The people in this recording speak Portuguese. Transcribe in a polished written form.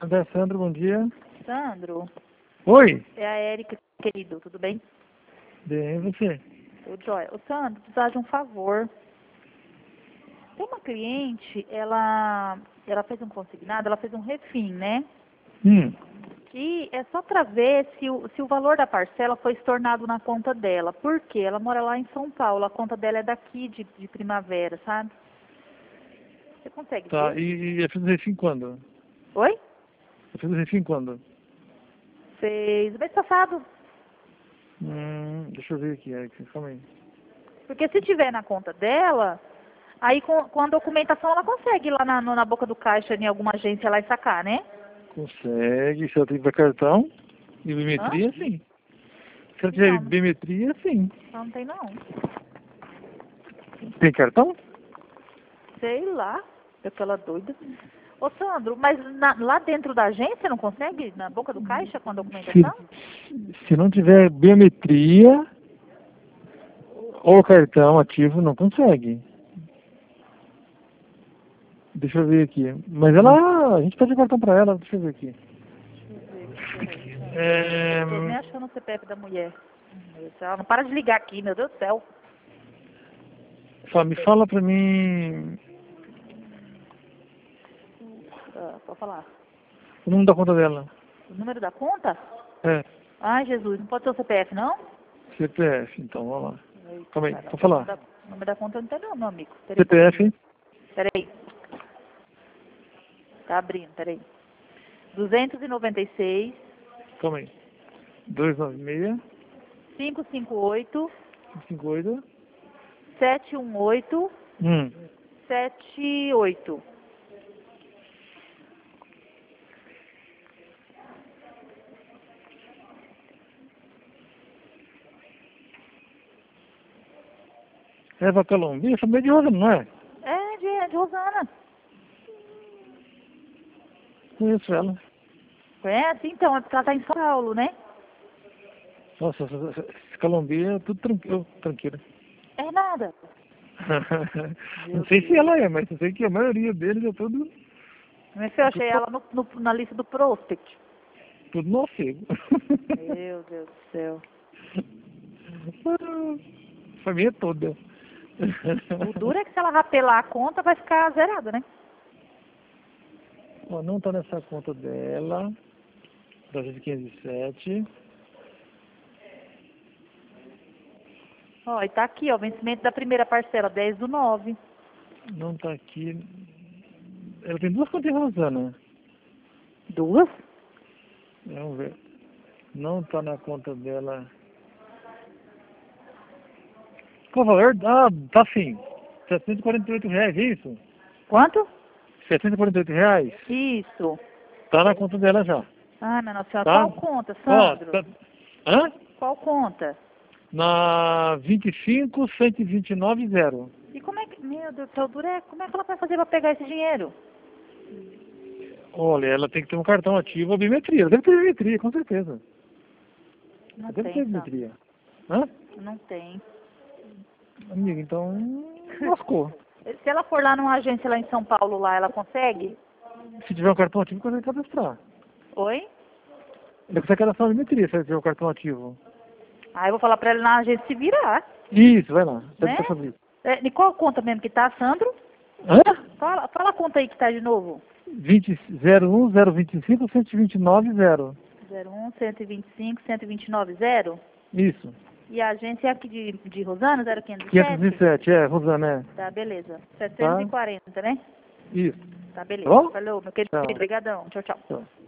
André Sandro, bom dia. Sandro, Oi. é a Érica, querido, tudo bem? Bem, e você? Tudo jóia. Ô, Sandro, precisava de um favor. Tem uma cliente, ela fez um consignado, ela fez um refim, né? E é só para ver se o valor da parcela foi estornado na conta dela. Por quê? Ela mora lá em São Paulo, a conta dela é daqui de Primavera, sabe? Você consegue Tá, ver? e eu fiz o refim quando? Oi? Eu fiz o refim quando? Fez o mês passado. Deixa eu ver aqui, calma aí. Porque se tiver na conta dela, aí com a documentação ela consegue ir lá na boca do caixa em alguma agência lá e sacar, né? Consegue, se ela tiver cartão e Hã? biometria, sim. Se ela tiver Não, biometria, sim. não tem não. Tem cartão? Sei lá, aquela doida. Ô Sandro, mas lá dentro da agência não consegue? Na boca do caixa com a documentação? Se não tiver biometria ou cartão ativo, não consegue. Deixa eu ver aqui. Mas ela, a gente pede cartão pra ela, deixa eu ver aqui. Tô nem achando o CPF da mulher. Meu Deus do céu, não para de ligar aqui, meu Deus do céu. Me fala pra mim Pode falar. o número da conta dela. O número da conta? É, Ai, Jesus, não pode ser o CPF, não? CPF, então, vamos lá. Eita, Calma aí, cara, vou falar. o número da conta não tem não, meu amigo. CPF, Peraí. Tá abrindo, peraí. 296 calma aí. 296 558 58 718 78. Eva Colombia, chamei de Rosana, não é? É de Rosana. Conheço ela. Conhece? Então, é porque ela tá em São Paulo, né? Nossa, essa Colombia é tudo tranquilo. É nada. Não sei se ela é, mas eu sei que a maioria deles é tudo Mas eu achei ela na lista do Prospect. no cego. Meu Deus do céu. Família toda. O duro é que se ela rapelar a conta, vai ficar zerada, né? Ó, não tá nessa conta dela. Da 507. Ó, e tá aqui, ó, vencimento da primeira parcela, 10/9. Não tá aqui. Ela tem duas contas em Rosana. Duas? Vamos ver. Não tá na conta dela. Qual o valor? Ah, tá sim. R$ 748, é isso? Quanto? R$ 748? Isso. Tá na conta dela já. Ah, minha nossa senhora, Tá? qual conta, Ó, Sandro? tá... Hã? Qual conta? Na 25.129.0. E como é que, meu Deus do céu, duro é, como é que ela vai fazer pra pegar esse dinheiro? Olha, ela tem que ter um cartão ativo ou biometria. Ela deve ter biometria, com certeza. Não Ela deve tem, ter Sandro. biometria. Hã? Não tem. Amiga, então lascou. Se ela for lá numa agência lá em São Paulo, lá, ela consegue? Se tiver um cartão ativo, consegue cadastrar. Oi? Ele consegue cadastrar a biometria se ela tiver um cartão ativo. Ah, eu vou falar pra ela na agência se virar, Isso, vai lá. Deve né? ter fazer isso. De qual conta mesmo que tá, Sandro? Hã? Fala a conta aí que tá de novo. 01.025.129.0. 01-125-129-0. Isso. E a agência é aqui de Rosana, 0507? 507, Rosana, é. Tá, beleza. 740, né? Isso. Tá, beleza. Tá bom? Falou, meu querido. Tchau. Obrigadão. Tchau, tchau. Tchau.